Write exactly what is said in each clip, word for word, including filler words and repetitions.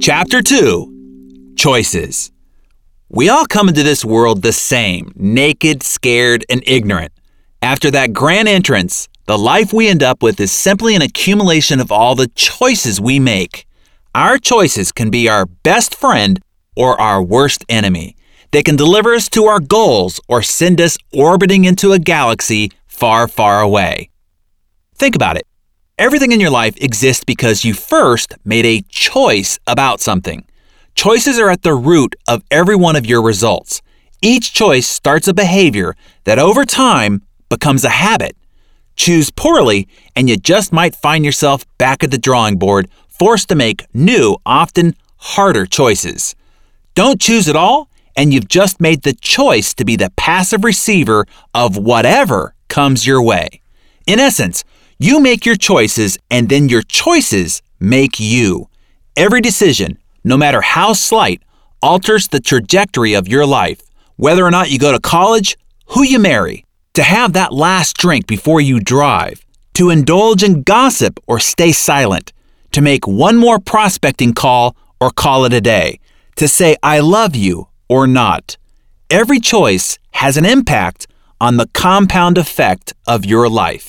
Chapter two, Choices. We all come into this world the same, naked, scared, and ignorant. After that grand entrance, the life we end up with is simply an accumulation of all the choices we make. Our choices can be our best friend or our worst enemy. They can deliver us to our goals or send us orbiting into a galaxy far, far away. Think about it. Everything in your life exists because you first made a choice about something. Choices are at the root of every one of your results. Each choice starts a behavior that over time becomes a habit. Choose poorly, and you just might find yourself back at the drawing board, forced to make new, often harder choices. Don't choose at all, and you've just made the choice to be the passive receiver of whatever comes your way. In essence, you make your choices, and then your choices make you. Every decision, no matter how slight, alters the trajectory of your life. Whether or not you go to college, who you marry, to have that last drink before you drive, to indulge in gossip or stay silent, to make one more prospecting call or call it a day, to say I love you or not. Every choice has an impact on the compound effect of your life.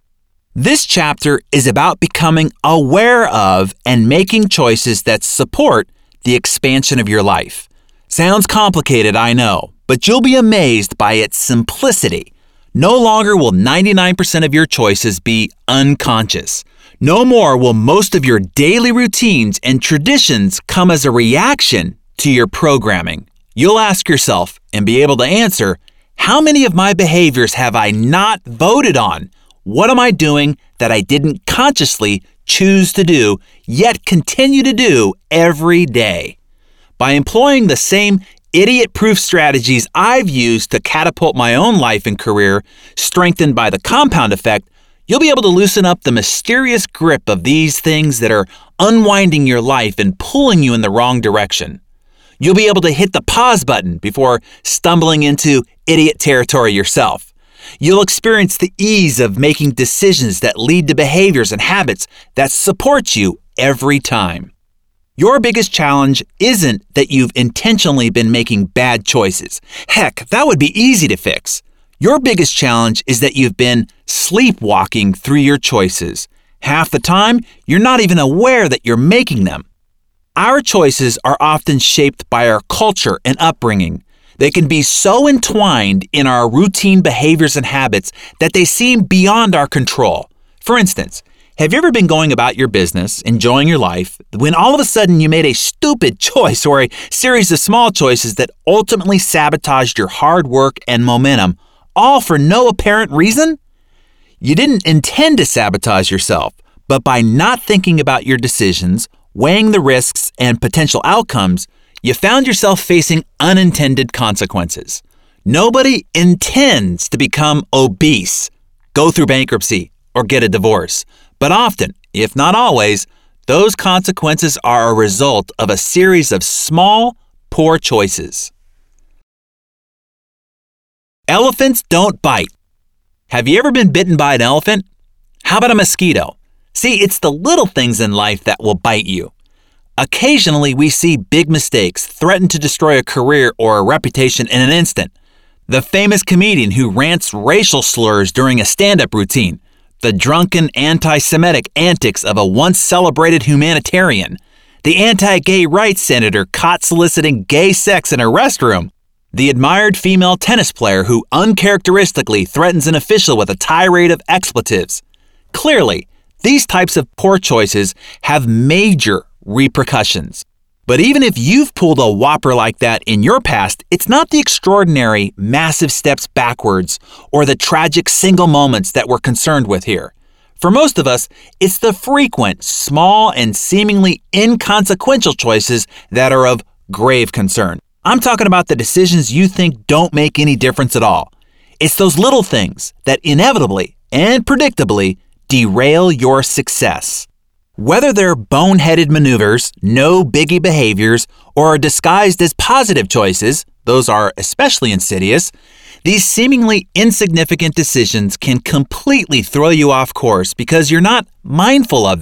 This chapter is about becoming aware of and making choices that support the expansion of your life. Sounds complicated, I know, but you'll be amazed by its simplicity. No longer will ninety-nine percent of your choices be unconscious. No more will most of your daily routines and traditions come as a reaction to your programming. You'll ask yourself and be able to answer, how many of my behaviors have I not voted on? What am I doing that I didn't consciously choose to do, yet continue to do every day? By employing the same idiot-proof strategies I've used to catapult my own life and career, strengthened by the compound effect, you'll be able to loosen up the mysterious grip of these things that are unwinding your life and pulling you in the wrong direction. You'll be able to hit the pause button before stumbling into idiot territory yourself. You'll experience the ease of making decisions that lead to behaviors and habits that support you every time. Your biggest challenge isn't that you've intentionally been making bad choices. Heck, that would be easy to fix. Your biggest challenge is that you've been sleepwalking through your choices. Half the time, you're not even aware that you're making them. Our choices are often shaped by our culture and upbringing. They can be so entwined in our routine behaviors and habits that they seem beyond our control. For instance, have you ever been going about your business, enjoying your life, when all of a sudden you made a stupid choice or a series of small choices that ultimately sabotaged your hard work and momentum, all for no apparent reason? You didn't intend to sabotage yourself, but by not thinking about your decisions, weighing the risks and potential outcomes, you found yourself facing unintended consequences. Nobody intends to become obese, go through bankruptcy, or get a divorce. But often, if not always, those consequences are a result of a series of small, poor choices. Elephants don't bite. Have you ever been bitten by an elephant? How about a mosquito? See, it's the little things in life that will bite you. Occasionally, we see big mistakes threaten to destroy a career or a reputation in an instant. The famous comedian who rants racial slurs during a stand-up routine. The drunken anti-Semitic antics of a once-celebrated humanitarian. The anti-gay rights senator caught soliciting gay sex in a restroom. The admired female tennis player who uncharacteristically threatens an official with a tirade of expletives. Clearly, these types of poor choices have major repercussions. But even if you've pulled a whopper like that in your past, it's not the extraordinary, massive steps backwards or the tragic single moments that we're concerned with here. For most of us, it's the frequent, small, and seemingly inconsequential choices that are of grave concern. I'm talking about the decisions you think don't make any difference at all. It's those little things that inevitably and predictably derail your success. Whether they're boneheaded maneuvers, no biggie behaviors, or are disguised as positive choices, those are especially insidious, these seemingly insignificant decisions can completely throw you off course because you're not mindful of them.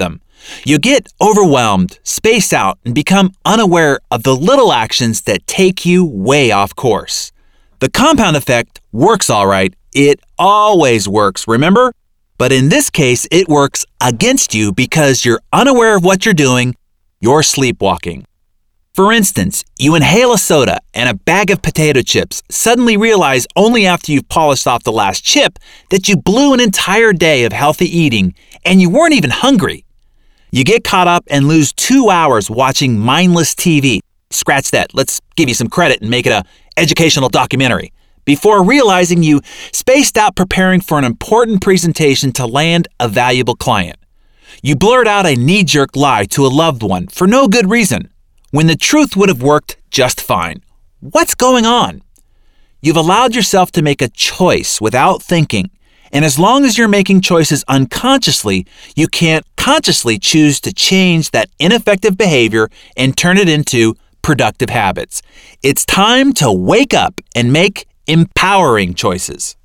You get overwhelmed, space out, and become unaware of the little actions that take you way off course. The compound effect works all right. It always works, remember? But in this case, it works against you because you're unaware of what you're doing. You're sleepwalking. For instance, you inhale a soda and a bag of potato chips, suddenly realize only after you've polished off the last chip that you blew an entire day of healthy eating and you weren't even hungry. You get caught up and lose two hours watching mindless T V. Scratch that. Let's give you some credit and make it a educational documentary. Before realizing you spaced out preparing for an important presentation to land a valuable client. You blurt out a knee-jerk lie to a loved one for no good reason, when the truth would have worked just fine. What's going on? You've allowed yourself to make a choice without thinking, and as long as you're making choices unconsciously, you can't consciously choose to change that ineffective behavior and turn it into productive habits. It's time to wake up and make empowering choices.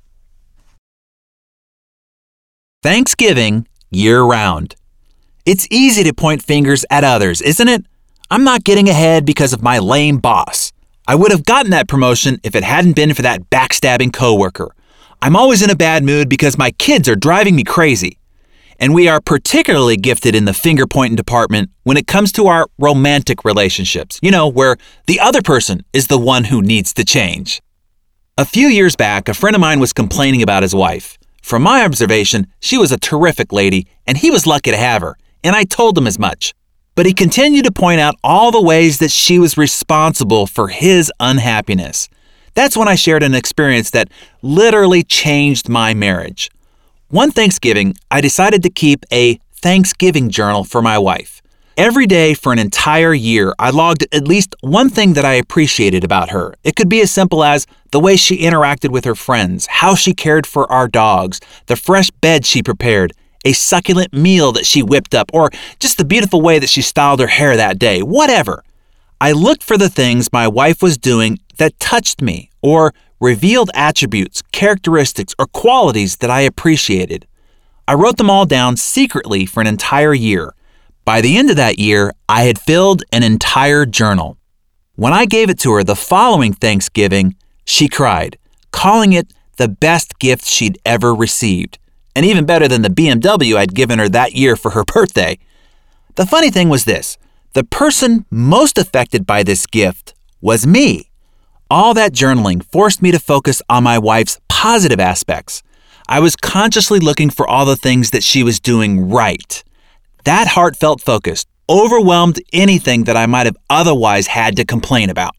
Thanksgiving year-round. It's easy to point fingers at others, isn't it? I'm not getting ahead because of my lame boss. I would have gotten that promotion if it hadn't been for that backstabbing coworker. I'm always in a bad mood because my kids are driving me crazy. And we are particularly gifted in the finger-pointing department when it comes to our romantic relationships, you know, where the other person is the one who needs to change. A few years back, a friend of mine was complaining about his wife. From my observation, she was a terrific lady, and he was lucky to have her, and I told him as much. But he continued to point out all the ways that she was responsible for his unhappiness. That's when I shared an experience that literally changed my marriage. One Thanksgiving, I decided to keep a Thanksgiving journal for my wife. Every day for an entire year, I logged at least one thing that I appreciated about her. It could be as simple as the way she interacted with her friends, how she cared for our dogs, the fresh bed she prepared, a succulent meal that she whipped up, or just the beautiful way that she styled her hair that day, whatever. I looked for the things my wife was doing that touched me or revealed attributes, characteristics, or qualities that I appreciated. I wrote them all down secretly for an entire year. By the end of that year, I had filled an entire journal. When I gave it to her the following Thanksgiving, she cried, calling it the best gift she'd ever received, and even better than the B M W I'd given her that year for her birthday. The funny thing was this, the person most affected by this gift was me. All that journaling forced me to focus on my wife's positive aspects. I was consciously looking for all the things that she was doing right. That heartfelt focus overwhelmed anything that I might have otherwise had to complain about.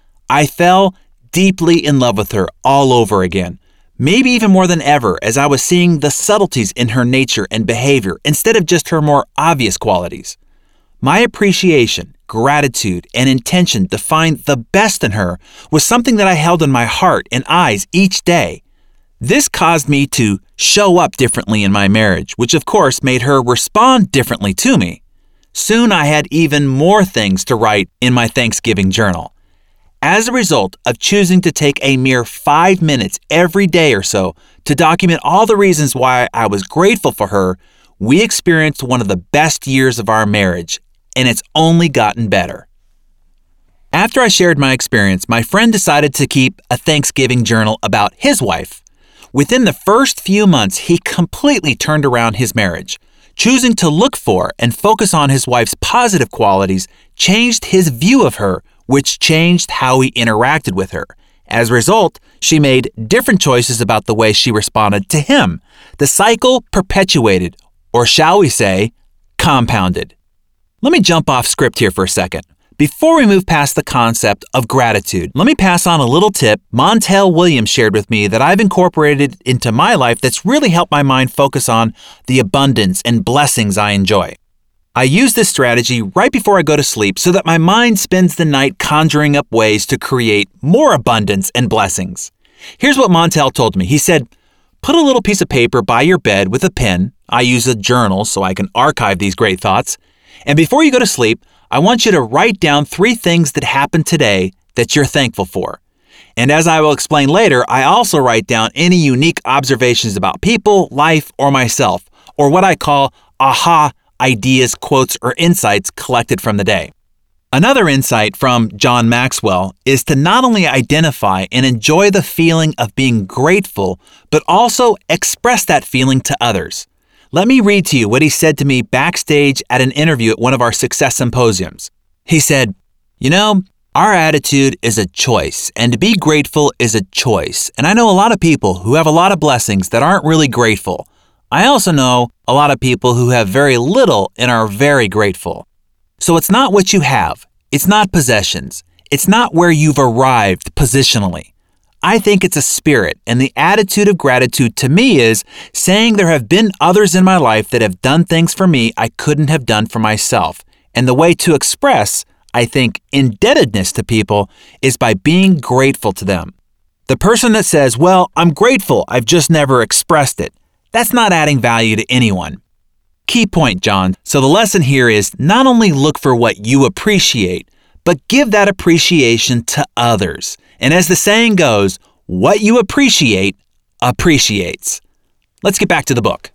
I fell deeply in love with her all over again, maybe even more than ever as I was seeing the subtleties in her nature and behavior instead of just her more obvious qualities. My appreciation, gratitude, and intention to find the best in her was something that I held in my heart and eyes each day. This caused me to show up differently in my marriage, which of course made her respond differently to me. Soon I had even more things to write in my Thanksgiving journal. As a result of choosing to take a mere five minutes every day or so to document all the reasons why I was grateful for her, we experienced one of the best years of our marriage, and it's only gotten better. After I shared my experience, my friend decided to keep a Thanksgiving journal about his wife. Within the first few months, he completely turned around his marriage. Choosing to look for and focus on his wife's positive qualities changed his view of her, which changed how he interacted with her. As a result, she made different choices about the way she responded to him. The cycle perpetuated, or shall we say, compounded. Let me jump off script here for a second. Before we move past the concept of gratitude, let me pass on a little tip Montel Williams shared with me that I've incorporated into my life that's really helped my mind focus on the abundance and blessings I enjoy. I use this strategy right before I go to sleep so that my mind spends the night conjuring up ways to create more abundance and blessings. Here's what Montel told me. He said, put a little piece of paper by your bed with a pen. I use a journal so I can archive these great thoughts. And before you go to sleep, I want you to write down three things that happened today that you're thankful for. And as I will explain later, I also write down any unique observations about people, life, or myself, or what I call aha ideas, quotes, or insights collected from the day. Another insight from John Maxwell is to not only identify and enjoy the feeling of being grateful, but also express that feeling to others. Let me read to you what he said to me backstage at an interview at one of our success symposiums. He said, "You know, our attitude is a choice, and to be grateful is a choice. And I know a lot of people who have a lot of blessings that aren't really grateful. I also know a lot of people who have very little and are very grateful. So it's not what you have. It's not possessions. It's not where you've arrived positionally. I think it's a spirit, and the attitude of gratitude to me is saying there have been others in my life that have done things for me I couldn't have done for myself. And the way to express, I think, indebtedness to people is by being grateful to them. The person that says, well, I'm grateful, I've just never expressed it, that's not adding value to anyone." Key point, John. So the lesson here is not only look for what you appreciate, but give that appreciation to others. And as the saying goes, what you appreciate appreciates. Let's get back to the book.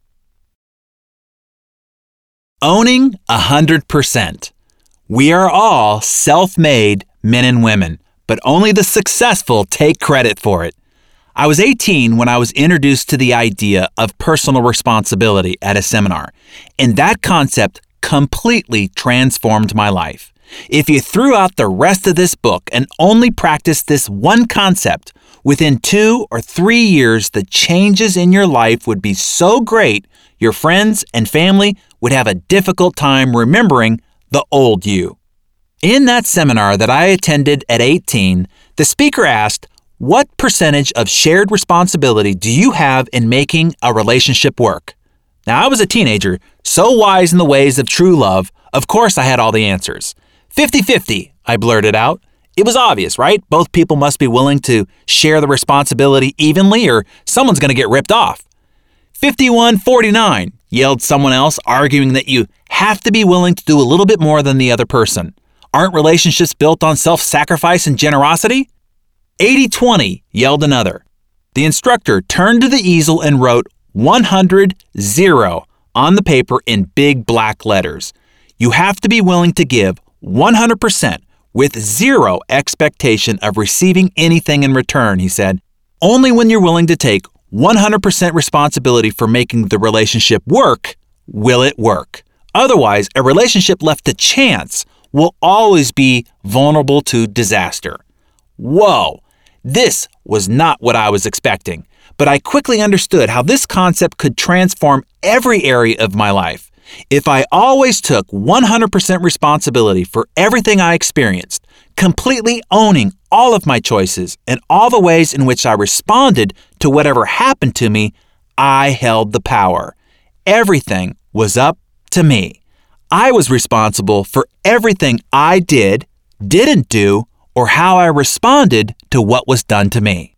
Owning one hundred percent. We are all self-made men and women, but only the successful take credit for it. I was eighteen when I was introduced to the idea of personal responsibility at a seminar, and that concept completely transformed my life. If you threw out the rest of this book and only practiced this one concept, within two or three years, the changes in your life would be so great, your friends and family would have a difficult time remembering the old you. In that seminar that I attended at eighteen, the speaker asked, "What percentage of shared responsibility do you have in making a relationship work?" Now, I was a teenager, so wise in the ways of true love, of course I had all the answers. fifty-fifty, I blurted out. It was obvious, right? Both people must be willing to share the responsibility evenly or someone's going to get ripped off. fifty-one forty-nine, yelled someone else, arguing that you have to be willing to do a little bit more than the other person. Aren't relationships built on self-sacrifice and generosity? eighty twenty, yelled another. The instructor turned to the easel and wrote one hundred zero on the paper in big black letters. You have to be willing to give one hundred percent with zero expectation of receiving anything in return, he said. Only when you're willing to take one hundred percent responsibility for making the relationship work will it work. Otherwise, a relationship left to chance will always be vulnerable to disaster. Whoa! This was not what I was expecting, but I quickly understood how this concept could transform every area of my life. If I always took one hundred percent responsibility for everything I experienced, completely owning all of my choices and all the ways in which I responded to whatever happened to me, I held the power. Everything was up to me. I was responsible for everything I did, didn't do, or how I responded to what was done to me.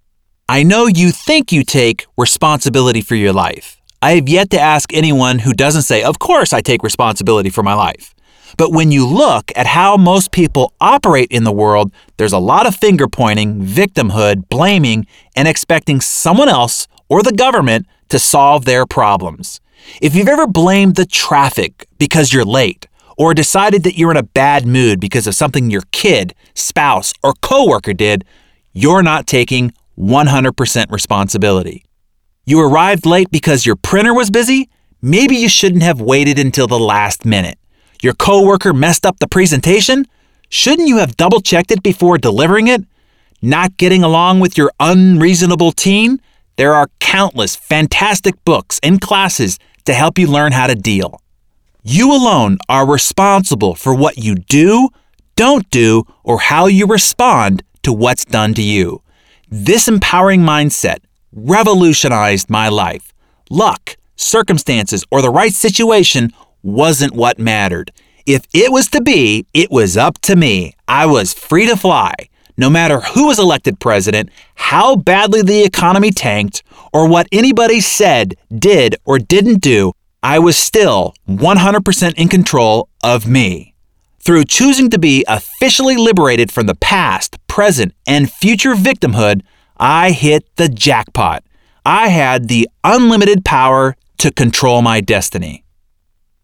I know you think you take responsibility for your life. I have yet to ask anyone who doesn't say, of course I take responsibility for my life. But when you look at how most people operate in the world, there's a lot of finger pointing, victimhood, blaming, and expecting someone else or the government to solve their problems. If you've ever blamed the traffic because you're late, or decided that you're in a bad mood because of something your kid, spouse, or coworker did, you're not taking one hundred percent responsibility. You arrived late because your printer was busy? Maybe you shouldn't have waited until the last minute. Your coworker messed up the presentation? Shouldn't you have double-checked it before delivering it? Not getting along with your unreasonable teen? There are countless fantastic books and classes to help you learn how to deal. You alone are responsible for what you do, don't do, or how you respond to what's done to you. This empowering mindset revolutionized my life. Luck, circumstances, or the right situation wasn't what mattered. If it was to be, it was up to me. I was free to fly. No matter who was elected president, how badly the economy tanked, or what anybody said, did, or didn't do, I was still one hundred percent in control of me. Through choosing to be officially liberated from the past, present, and future victimhood, I hit the jackpot. I had the unlimited power to control my destiny.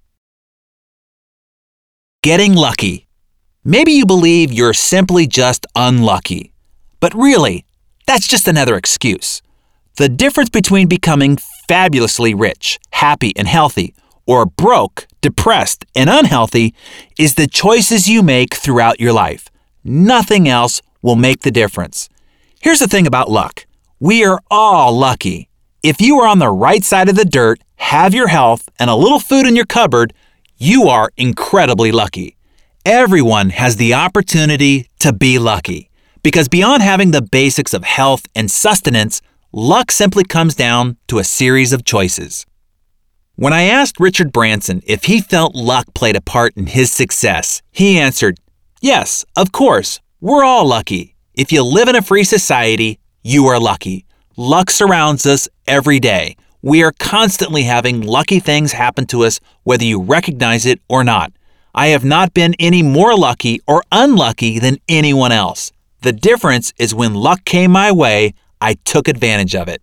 getting lucky. Maybe you believe you're simply just unlucky. But really, that's just another excuse. The difference between becoming fabulously rich, happy, and healthy, or broke, depressed, and unhealthy is the choices you make throughout your life. Nothing else will make the difference. Here's the thing about luck. We are all lucky. If you are on the right side of the dirt, have your health, and a little food in your cupboard, you are incredibly lucky. Everyone has the opportunity to be lucky, because beyond having the basics of health and sustenance, luck simply comes down to a series of choices. When I asked Richard Branson if he felt luck played a part in his success, he answered, "Yes, of course, we're all lucky. If you live in a free society, you are lucky. Luck surrounds us every day. We are constantly having lucky things happen to us, whether you recognize it or not. I have not been any more lucky or unlucky than anyone else. The difference is when luck came my way, I took advantage of it."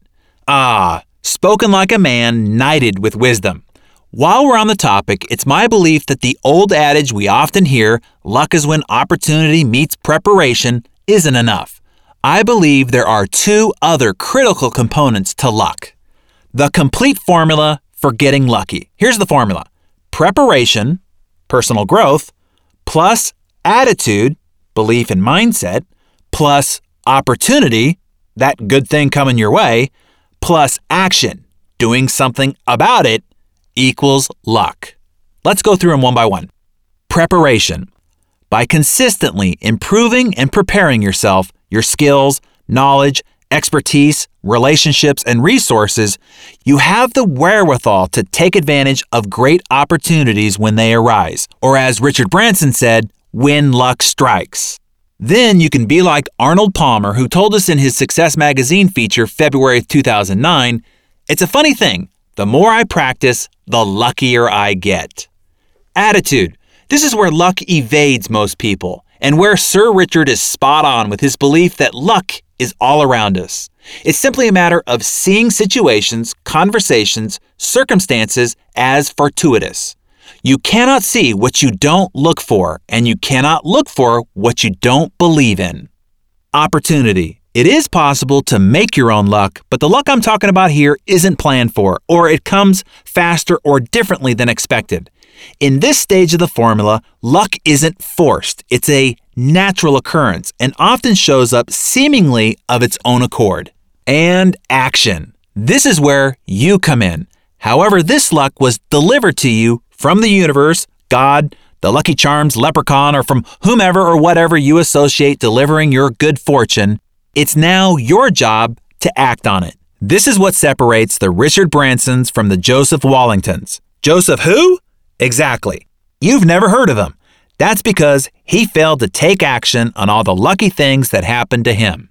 Ah, spoken like a man knighted with wisdom. While we're on the topic, it's my belief that the old adage we often hear, luck is when opportunity meets preparation, isn't enough. I believe there are two other critical components to luck. The complete formula for getting lucky. Here's the formula. Preparation, personal growth, plus attitude, belief and mindset, plus opportunity, that good thing coming your way, plus action, doing something about it, equals luck. Let's go through them one by one. Preparation. By consistently improving and preparing yourself, your skills, knowledge, expertise, relationships, and resources, you have the wherewithal to take advantage of great opportunities when they arise, or as Richard Branson said, when luck strikes. Then you can be like Arnold Palmer, who told us in his Success Magazine feature February two thousand nine, "It's a funny thing. The more I practice, the luckier I get." Attitude. This is where luck evades most people, and where Sir Richard is spot on with his belief that luck is all around us. It's simply a matter of seeing situations, conversations, circumstances as fortuitous. You cannot see what you don't look for, and you cannot look for what you don't believe in. Opportunity. It is possible to make your own luck, but the luck I'm talking about here isn't planned for, or it comes faster or differently than expected. In this stage of the formula, luck isn't forced. It's a natural occurrence and often shows up seemingly of its own accord. And action. This is where you come in. However, this luck was delivered to you from the universe, God, the Lucky Charms, leprechaun, or from whomever or whatever you associate delivering your good fortune. It's now your job to act on it. This is what separates the Richard Bransons from the Joseph Wallingtons. Joseph who? Exactly. You've never heard of him. That's because he failed to take action on all the lucky things that happened to him.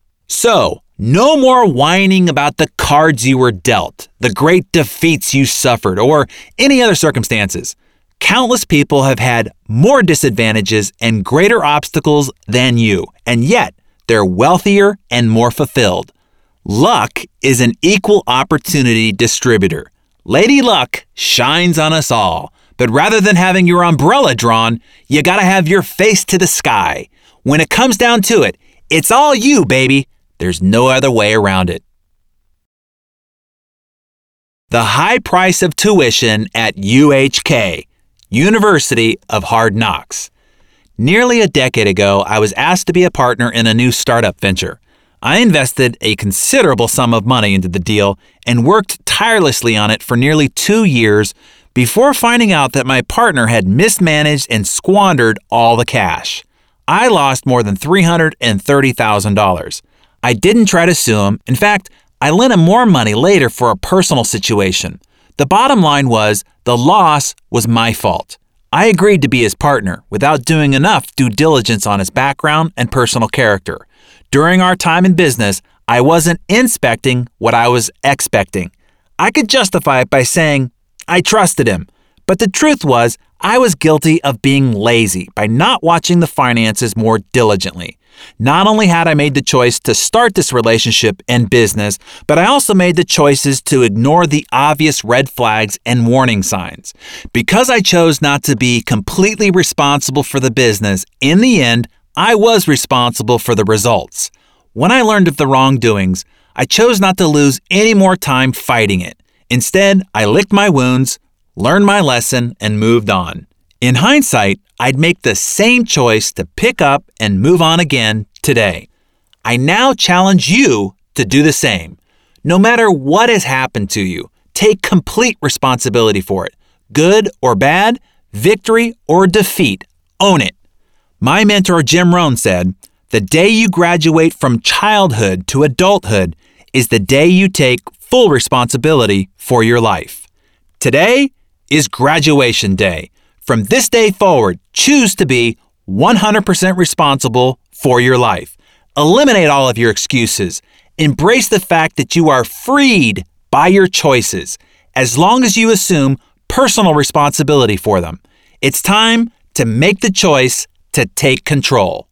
So, no more whining about the cards you were dealt, the great defeats you suffered, or any other circumstances. Countless people have had more disadvantages and greater obstacles than you, and yet they're wealthier and more fulfilled. Luck is an equal opportunity distributor. Lady Luck shines on us all. But rather than having your umbrella drawn, you gotta have your face to the sky. When it comes down to it, it's all you, baby. There's no other way around it. The high price of tuition at U H K, University of Hard Knocks. Nearly a decade ago, I was asked to be a partner in a new startup venture. I invested a considerable sum of money into the deal and worked tirelessly on it for nearly two years before finding out that my partner had mismanaged and squandered all the cash. I lost more than three hundred thirty thousand dollars. I didn't try to sue him. In fact, I lent him more money later for a personal situation. The bottom line was the loss was my fault. I agreed to be his partner without doing enough due diligence on his background and personal character. During our time in business, I wasn't inspecting what I was expecting. I could justify it by saying, I trusted him, but the truth was I was guilty of being lazy by not watching the finances more diligently. Not only had I made the choice to start this relationship and business, but I also made the choices to ignore the obvious red flags and warning signs. Because I chose not to be completely responsible for the business, in the end, I was responsible for the results. When I learned of the wrongdoings, I chose not to lose any more time fighting it. Instead, I licked my wounds, learned my lesson, and moved on. In hindsight, I'd make the same choice to pick up and move on again today. I now challenge you to do the same. No matter what has happened to you, take complete responsibility for it. Good or bad, victory or defeat, own it. My mentor Jim Rohn said, "The day you graduate from childhood to adulthood is the day you take full responsibility for your life." Today is graduation day. From this day forward, choose to be one hundred percent responsible for your life. Eliminate all of your excuses. Embrace the fact that you are freed by your choices, as long as you assume personal responsibility for them. It's time to make the choice to take control.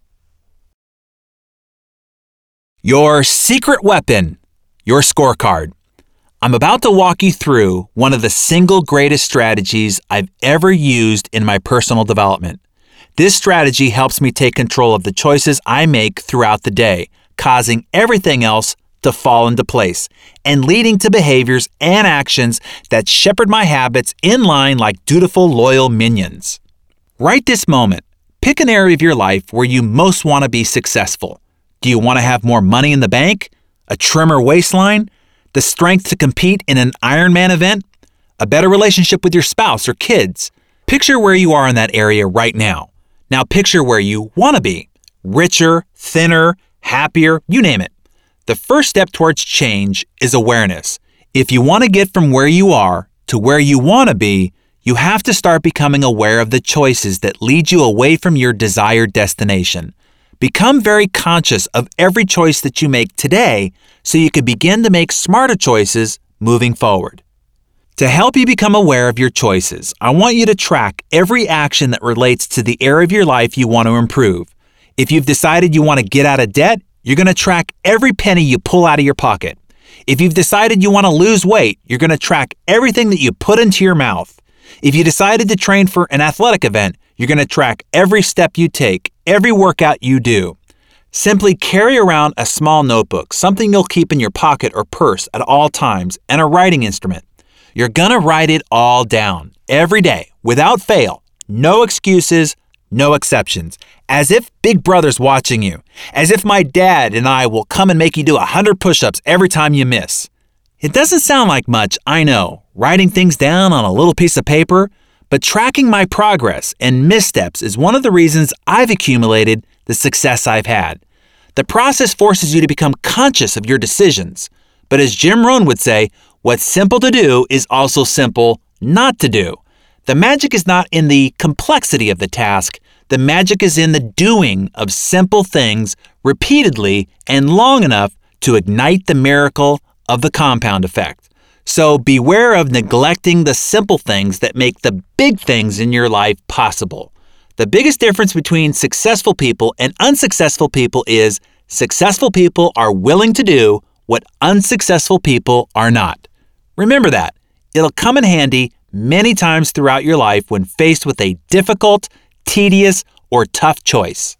Your secret weapon, your scorecard. I'm about to walk you through one of the single greatest strategies I've ever used in my personal development. This strategy helps me take control of the choices I make throughout the day, causing everything else to fall into place and leading to behaviors and actions that shepherd my habits in line like dutiful, loyal minions. Right this moment, pick an area of your life where you most want to be successful. Do you want to have more money in the bank? A trimmer waistline? The strength to compete in an Ironman event? A better relationship with your spouse or kids? Picture where you are in that area right now. Now picture where you want to be. Richer, thinner, happier, you name it. The first step towards change is awareness. If you want to get from where you are to where you want to be, you have to start becoming aware of the choices that lead you away from your desired destination. Become very conscious of every choice that you make today so you can begin to make smarter choices moving forward. To help you become aware of your choices, I want you to track every action that relates to the area of your life you want to improve. If you've decided you want to get out of debt, you're going to track every penny you pull out of your pocket. If you've decided you want to lose weight, you're going to track everything that you put into your mouth. If you decided to train for an athletic event, you're going to track every step you take, every workout you do. Simply carry around a small notebook, something you'll keep in your pocket or purse at all times, and a writing instrument. You're going to write it all down, every day, without fail. No excuses, no exceptions. As if Big Brother's watching you. As if my dad and I will come and make you do one hundred push-ups every time you miss. It doesn't sound like much, I know, writing things down on a little piece of paper, but tracking my progress and missteps is one of the reasons I've accumulated the success I've had. The process forces you to become conscious of your decisions. But as Jim Rohn would say, what's simple to do is also simple not to do. The magic is not in the complexity of the task. The magic is in the doing of simple things repeatedly and long enough to ignite the miracle of the compound effect. So beware of neglecting the simple things that make the big things in your life possible. The biggest difference between successful people and unsuccessful people is successful people are willing to do what unsuccessful people are not. Remember that. It'll come in handy many times throughout your life when faced with a difficult, tedious, or tough choice.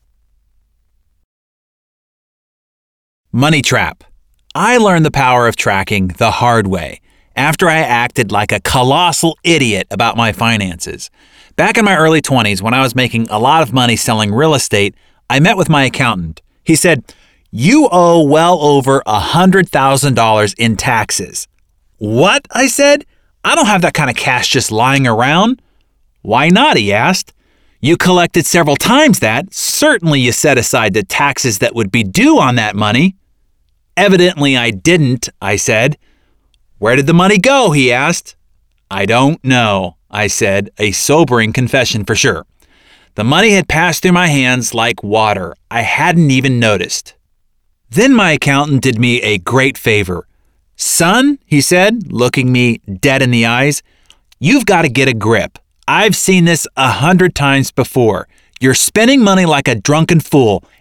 Money trap. I learned the power of tracking the hard way after I acted like a colossal idiot about my finances. Back in my early twenties, when I was making a lot of money selling real estate, I met with my accountant. He said, "You owe well over one hundred thousand dollars in taxes." "What?" I said. "I don't have that kind of cash just lying around." "Why not?" he asked. "You collected several times that. Certainly you set aside the taxes that would be due on that money." "Evidently I didn't," I said. "Where did the money go?" he asked. "I don't know," I said, a sobering confession for sure. The money had passed through my hands like water. I hadn't even noticed. Then my accountant did me a great favor. "Son," he said, looking me dead in the eyes, "you've got to get a grip. I've seen this a hundred times before. You're spending money like a drunken fool.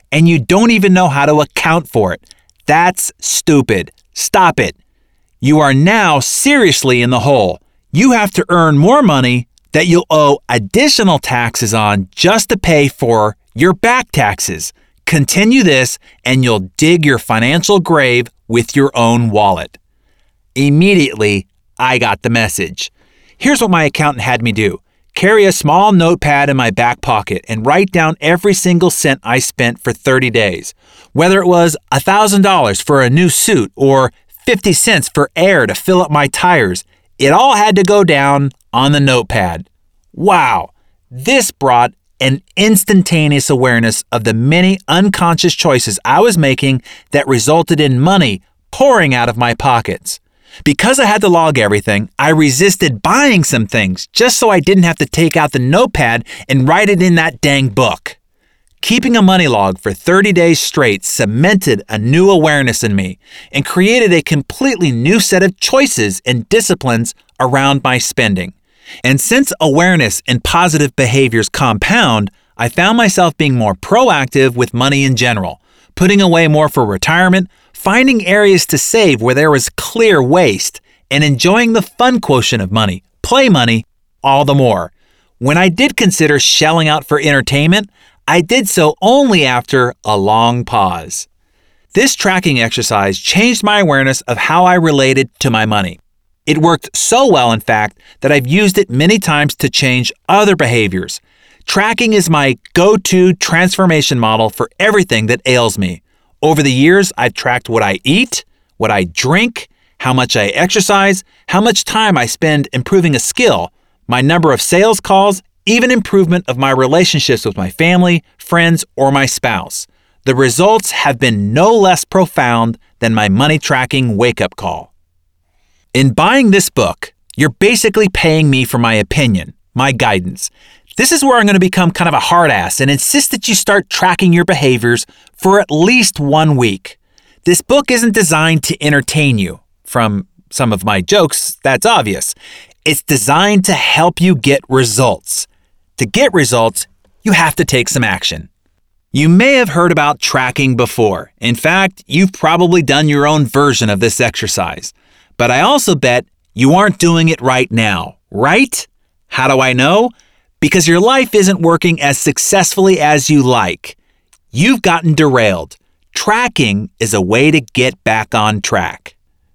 and you don't even know how to account for it. That's stupid. Stop it. You are now seriously in the hole. You have to earn more money that you'll owe additional taxes on just to pay for your back taxes. Continue this and you'll dig your financial grave with your own wallet. Immediately, I got the message. Here's what my accountant had me do. Carry a small notepad in my back pocket and write down every single cent I spent for thirty days. Whether it was one thousand dollars for a new suit or fifty cents for air to fill up my tires, it all had to go down on the notepad. Wow, this brought an instantaneous awareness of the many unconscious choices I was making that resulted in money pouring out of my pockets. Because I had to log everything, I resisted buying some things just so I didn't have to take out the notepad and write it in that dang book. Keeping a money log for thirty days straight cemented a new awareness in me and created a completely new set of choices and disciplines around my spending. And since awareness and positive behaviors compound, I found myself being more proactive with money in general, putting away more for retirement, finding areas to save where there was clear waste, and enjoying the fun quotient of money, play money, all the more. When I did consider shelling out for entertainment, I did so only after a long pause. This tracking exercise changed my awareness of how I related to my money. It worked so well, in fact, that I've used it many times to change other behaviors. Tracking is my go-to transformation model for everything that ails me. Over the years, I've tracked what I eat, what I drink, how much I exercise, how much time I spend improving a skill, my number of sales calls, even improvement of my relationships with my family, friends, or my spouse. The results have been no less profound than my money tracking wake-up call. In buying this book, you're basically paying me for my opinion, my guidance. This is where I'm going to become kind of a hard ass and insist that you start tracking your behaviors for at least one week. This book isn't designed to entertain you. From some of my jokes, that's obvious. It's designed to help you get results. To get results, you have to take some action. You may have heard about tracking before. In fact, you've probably done your own version of this exercise. But I also bet you aren't doing it right now, right? How do I know? Because your life isn't working as successfully as you like. You've gotten derailed. Tracking is a way to get back on track.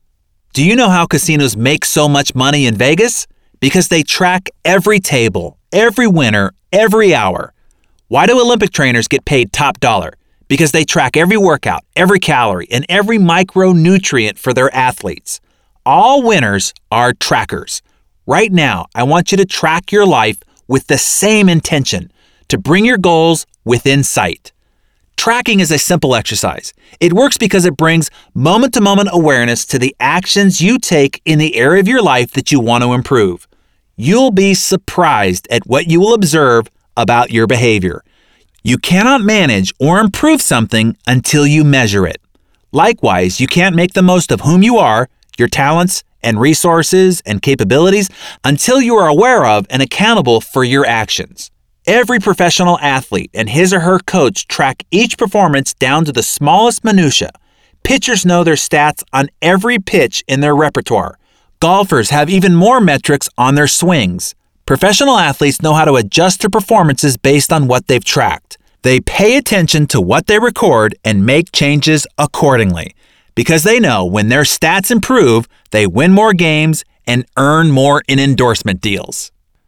Do you know how casinos make so much money in Vegas? Because they track every table, every winner, every hour. Why do Olympic trainers get paid top dollar? Because they track every workout, every calorie, and every micronutrient for their athletes. All winners are trackers. Right now, I want you to track your life with the same intention, to bring your goals within sight. Tracking is a simple exercise. It works because it brings moment-to-moment awareness to the actions you take in the area of your life that you want to improve. You'll be surprised at what you will observe about your behavior. You cannot manage or improve something until you measure it. Likewise, you can't make the most of whom you are, your talents and resources and capabilities until you are aware of and accountable for your actions. Every professional athlete and his or her coach track each performance down to the smallest minutia. Pitchers know their stats on every pitch in their repertoire. Golfers have even more metrics on their swings. Professional athletes know how to adjust their performances based on what they've tracked. They pay attention to what they record and make changes accordingly. Because they know when their stats improve, they win more games and earn more in endorsement deals.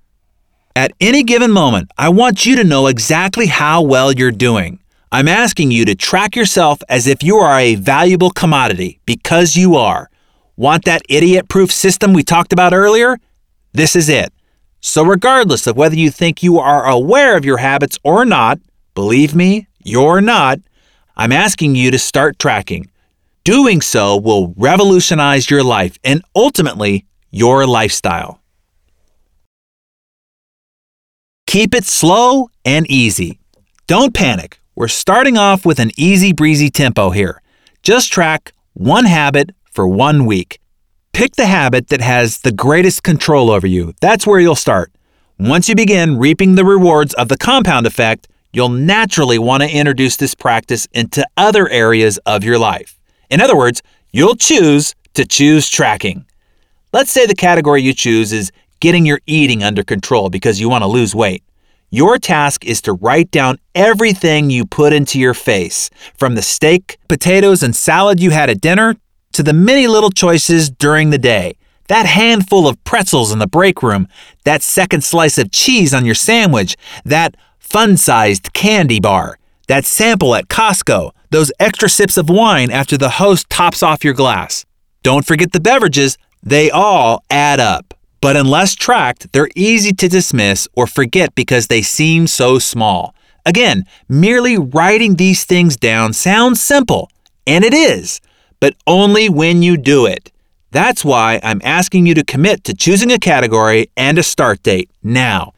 At any given moment, I want you to know exactly how well you're doing. I'm asking you to track yourself as if you are a valuable commodity, because you are. Want that idiot-proof system we talked about earlier? This is it. So regardless of whether you think you are aware of your habits or not, believe me, you're not, I'm asking you to start tracking. Doing so will revolutionize your life and ultimately your lifestyle. Keep it slow and easy. Don't panic. We're starting off with an easy breezy tempo here. Just track one habit for one week. Pick the habit that has the greatest control over you. That's where you'll start. Once you begin reaping the rewards of the compound effect, you'll naturally want to introduce this practice into other areas of your life. In other words, you'll choose to choose tracking. Let's say the category you choose is getting your eating under control because you want to lose weight. Your task is to write down everything you put into your face, from the steak, potatoes, and salad you had at dinner to the many little choices during the day. That handful of pretzels in the break room, that second slice of cheese on your sandwich, that fun-sized candy bar, that sample at Costco, those extra sips of wine after the host tops off your glass. Don't forget the beverages, they all add up. But unless tracked, they're easy to dismiss or forget because they seem so small. Again, merely writing these things down sounds simple, and it is, but only when you do it. That's why I'm asking you to commit to choosing a category and a start date now.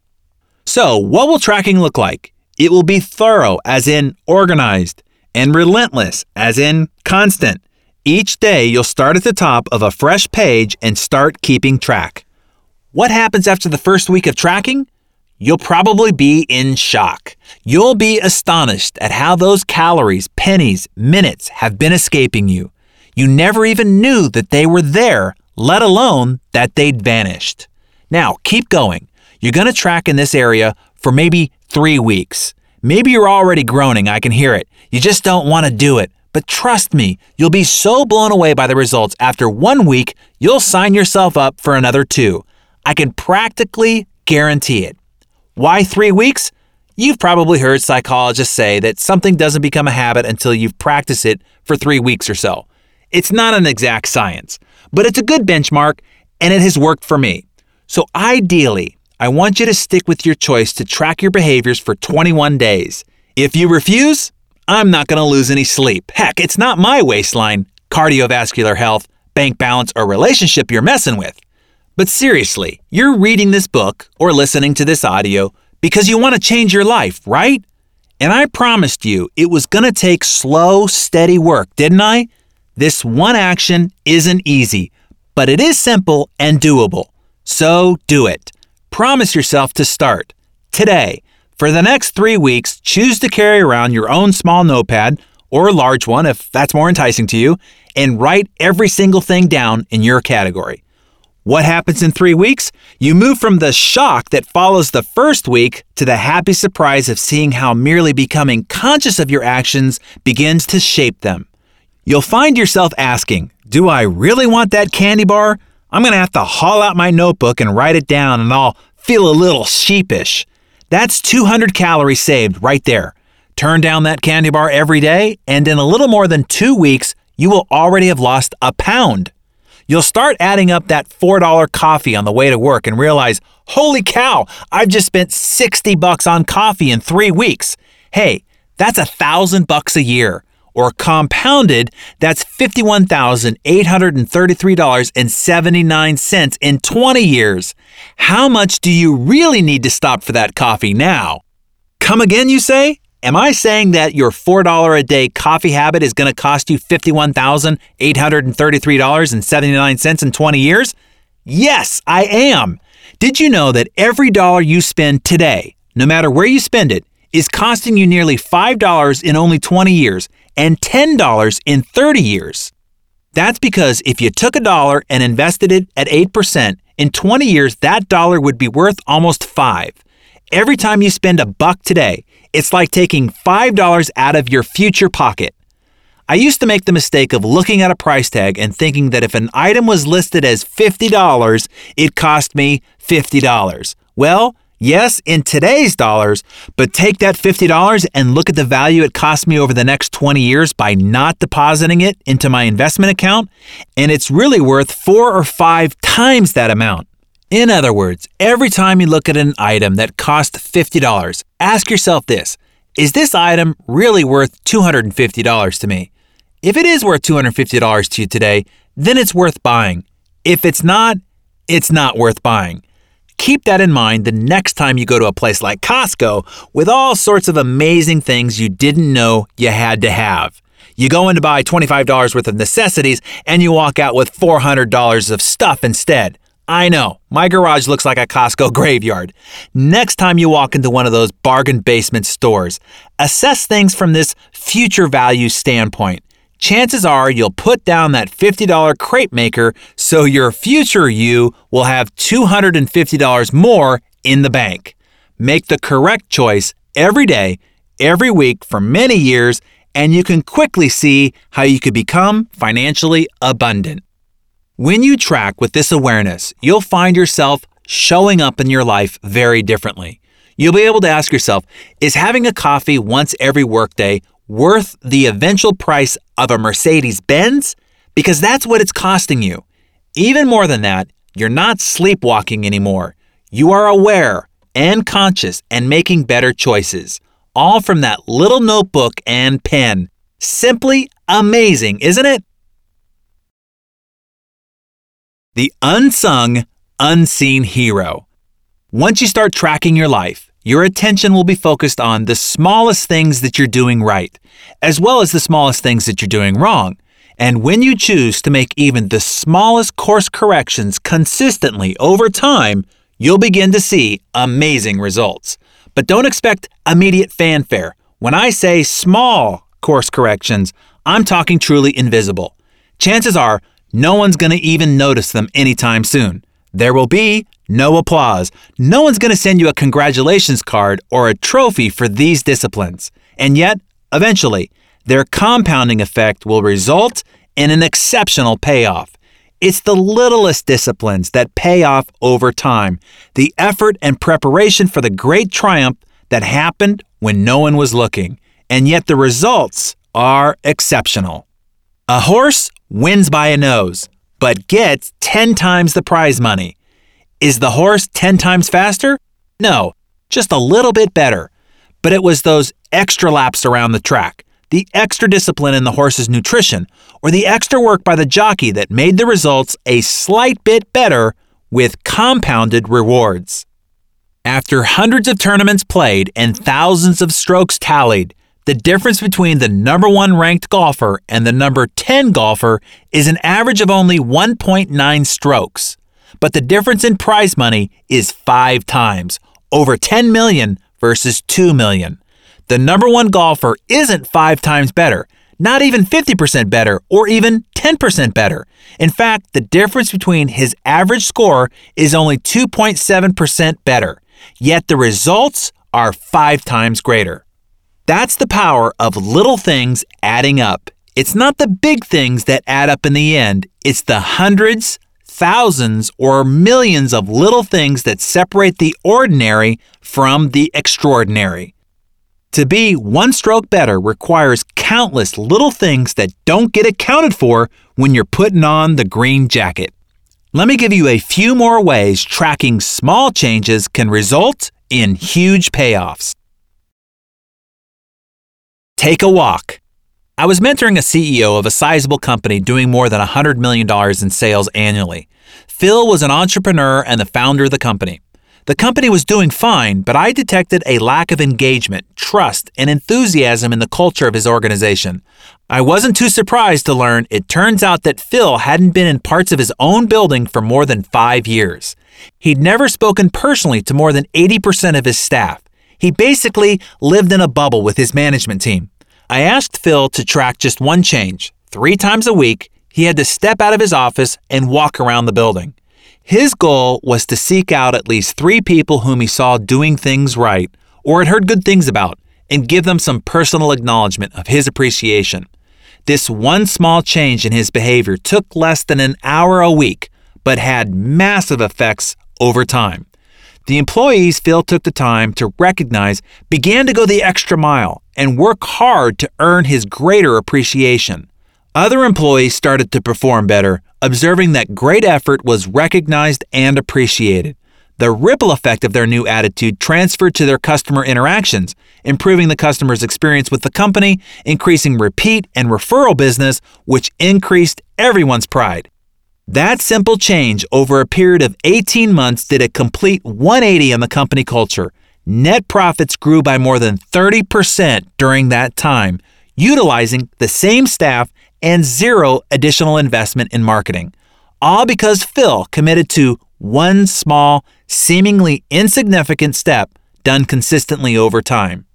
So, what will tracking look like? It will be thorough, as in organized, and relentless, as in constant. Each day, you'll start at the top of a fresh page and start keeping track. What happens after the first week of tracking? You'll probably be in shock. You'll be astonished at how those calories, pennies, minutes have been escaping you. You never even knew that they were there, let alone that they'd vanished. Now, keep going. You're going to track in this area for maybe three weeks. Maybe you're already groaning, I can hear it. You just don't want to do it. But trust me, you'll be so blown away by the results after one week, you'll sign yourself up for another two. I can practically guarantee it. Why three weeks? You've probably heard psychologists say that something doesn't become a habit until you've practiced it for three weeks or so. It's not an exact science, but it's a good benchmark, and it has worked for me. So ideally, I want you to stick with your choice to track your behaviors for twenty-one days. If you refuse, I'm not going to lose any sleep. Heck, it's not my waistline, cardiovascular health, bank balance, or relationship you're messing with. But seriously, you're reading this book or listening to this audio because you want to change your life, right? And I promised you it was going to take slow, steady work, didn't I? This one action isn't easy, but it is simple and doable. So do it. Promise yourself to start today. For the next three weeks, choose to carry around your own small notepad or a large one if that's more enticing to you, and write every single thing down in your category. What happens in three weeks? You move from the shock that follows the first week to the happy surprise of seeing how merely becoming conscious of your actions begins to shape them. You'll find yourself asking, do I really want that candy bar? I'm going to have to haul out my notebook and write it down, and I'll feel a little sheepish. That's two hundred calories saved right there. Turn down that candy bar every day, and in a little more than two weeks, you will already have lost a pound. You'll start adding up that four dollar coffee on the way to work and realize, holy cow, I've just spent sixty bucks on coffee in three weeks. Hey, that's a thousand bucks a year. Or compounded, that's fifty-one thousand eight hundred thirty-three dollars and seventy-nine cents in twenty years. How much do you really need to stop for that coffee now? Come again, you say? Am I saying that your four dollars a day coffee habit is going to cost you fifty-one thousand eight hundred thirty-three dollars and seventy-nine cents in twenty years? Yes, I am. Did you know that every dollar you spend today, no matter where you spend it, is costing you nearly five dollars in only twenty years and ten dollars in thirty years? That's because if you took a dollar and invested it at eight percent, in twenty years, that dollar would be worth almost five. Every time you spend a buck today, it's like taking five dollars out of your future pocket. I used to make the mistake of looking at a price tag and thinking that if an item was listed as fifty dollars, it cost me fifty dollars. Well, yes, in today's dollars, but take that fifty dollars and look at the value it cost me over the next twenty years by not depositing it into my investment account, and it's really worth four or five times that amount. In other words, every time you look at an item that costs fifty dollars, ask yourself this: is this item really worth two hundred fifty dollars to me? If it is worth two hundred fifty dollars to you today, then it's worth buying. If it's not, it's not worth buying. Keep that in mind the next time you go to a place like Costco with all sorts of amazing things you didn't know you had to have. You go in to buy twenty-five dollars worth of necessities and you walk out with four hundred dollars of stuff instead. I know, my garage looks like a Costco graveyard. Next time you walk into one of those bargain basement stores, assess things from this future value standpoint. Chances are you'll put down that fifty dollars crepe maker so your future you will have two hundred fifty dollars more in the bank. Make the correct choice every day, every week for many years, and you can quickly see how you could become financially abundant. When you track with this awareness, you'll find yourself showing up in your life very differently. You'll be able to ask yourself, is having a coffee once every workday worth the eventual price of a Mercedes-Benz? Because that's what it's costing you. Even more than that, you're not sleepwalking anymore. You are aware and conscious and making better choices, all from that little notebook and pen. Simply amazing, isn't it? The unsung, unseen hero. Once you start tracking your life, your attention will be focused on the smallest things that you're doing right, as well as the smallest things that you're doing wrong. And when you choose to make even the smallest course corrections consistently over time, you'll begin to see amazing results. But don't expect immediate fanfare. When I say small course corrections, I'm talking truly invisible. Chances are, no one's going to even notice them anytime soon. There will be no applause. No one's going to send you a congratulations card or a trophy for these disciplines. And yet, eventually, their compounding effect will result in an exceptional payoff. It's the littlest disciplines that pay off over time, the effort and preparation for the great triumph that happened when no one was looking. And yet the results are exceptional. A horse wins by a nose, but gets ten times the prize money. Is the horse ten times faster? No, just a little bit better. But it was those extra laps around the track, the extra discipline in the horse's nutrition, or the extra work by the jockey that made the results a slight bit better with compounded rewards. After hundreds of tournaments played and thousands of strokes tallied, the difference between the number one ranked golfer and the number ten golfer is an average of only one point nine strokes. But the difference in prize money is five times, over ten million versus two million. The number one golfer isn't five times better, not even fifty percent better, or even ten percent better. In fact, the difference between his average score is only two point seven percent better, yet the results are five times greater. That's the power of little things adding up. It's not the big things that add up in the end. It's the hundreds, thousands, or millions of little things that separate the ordinary from the extraordinary. To be one stroke better requires countless little things that don't get accounted for when you're putting on the green jacket. Let me give you a few more ways tracking small changes can result in huge payoffs. Take a walk. I was mentoring a C E O of a sizable company doing more than one hundred million dollars in sales annually. Phil was an entrepreneur and the founder of the company. The company was doing fine, but I detected a lack of engagement, trust, and enthusiasm in the culture of his organization. I wasn't too surprised to learn it turns out that Phil hadn't been in parts of his own building for more than five years. He'd never spoken personally to more than eighty percent of his staff. He basically lived in a bubble with his management team. I asked Phil to track just one change. Three times a week, he had to step out of his office and walk around the building. His goal was to seek out at least three people whom he saw doing things right or had heard good things about and give them some personal acknowledgement of his appreciation. This one small change in his behavior took less than an hour a week, but had massive effects over time. The employees Phil took the time to recognize began to go the extra mile and work hard to earn his greater appreciation. Other employees started to perform better, observing that great effort was recognized and appreciated. The ripple effect of their new attitude transferred to their customer interactions, improving the customer's experience with the company, increasing repeat and referral business, which increased everyone's pride. That simple change over a period of eighteen months did a complete one eighty on the company culture. Net profits grew by more than thirty percent during that time, utilizing the same staff and zero additional investment in marketing. All because Phil committed to One small, seemingly insignificant step done consistently over time.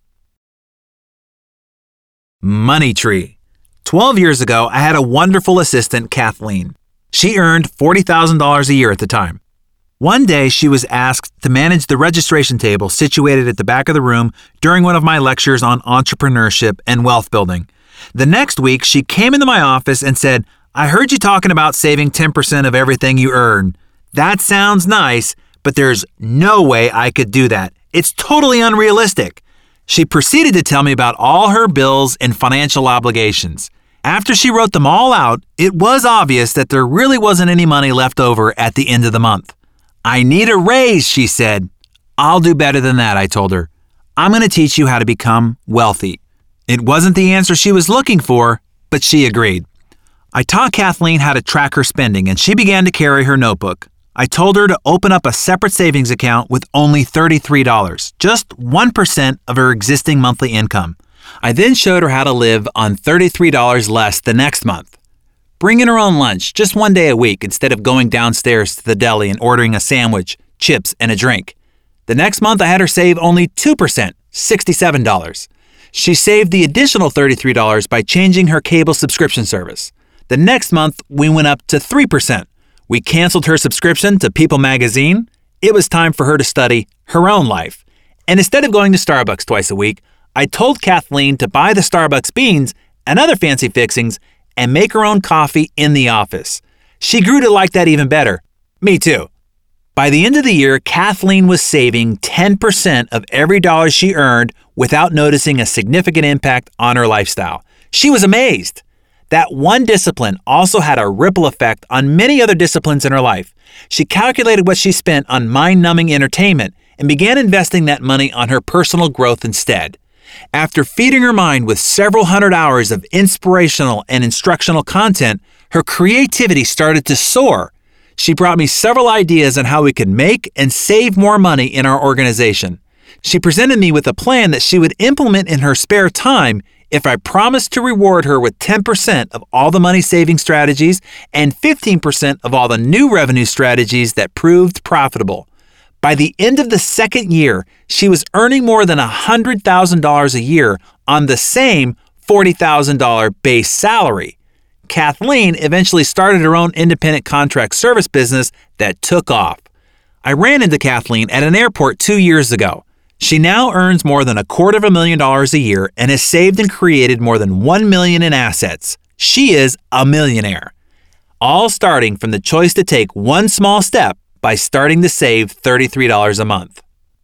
Money Tree. Twelve years ago, I had a wonderful assistant, Kathleen. She earned forty thousand dollars a year at the time. One day, she was asked to manage the registration table situated at the back of the room during one of my lectures on entrepreneurship and wealth building. The next week, she came into my office and said, "I heard you talking about saving ten percent of everything you earn. That sounds nice, but there's no way I could do that. It's totally unrealistic." She proceeded to tell me about all her bills and financial obligations. After she wrote them all out, it was obvious that there really wasn't any money left over at the end of the month. "I need a raise," she said. "I'll do better than that," I told her. "I'm going to teach you how to become wealthy." It wasn't the answer she was looking for, but she agreed. I taught Kathleen how to track her spending, and she began to carry her notebook. I told her to open up a separate savings account with only thirty-three dollars, just one percent of her existing monthly income. I then showed her how to live on thirty-three dollars less the next month. Bring in her own lunch just one day a week instead of going downstairs to the deli and ordering a sandwich, chips, and a drink. The next month, I had her save only two percent, sixty-seven dollars. She saved the additional thirty-three dollars by changing her cable subscription service. The next month, we went up to three percent. We canceled her subscription to People magazine. It was time for her to study her own life. And instead of going to Starbucks twice a week, I told Kathleen to buy the Starbucks beans and other fancy fixings and make her own coffee in the office. She grew to like that even better. Me too. By the end of the year, Kathleen was saving ten percent of every dollar she earned without noticing a significant impact on her lifestyle. She was amazed. That one discipline also had a ripple effect on many other disciplines in her life. She calculated what she spent on mind-numbing entertainment and began investing that money on her personal growth instead. After feeding her mind with several hundred hours of inspirational and instructional content, her creativity started to soar. She brought me several ideas on how we could make and save more money in our organization. She presented me with a plan that she would implement in her spare time if I promised to reward her with ten percent of all the money-saving strategies and fifteen percent of all the new revenue strategies that proved profitable. By the end of the second year, she was earning more than one hundred thousand dollars a year on the same forty thousand dollars base salary. Kathleen eventually started her own independent contract service business that took off. I ran into Kathleen at an airport two years ago. She now earns more than a quarter of a million dollars a year and has saved and created more than one million dollars in assets. She is a millionaire. All starting from the choice to take one small step by starting to save thirty-three dollars a month.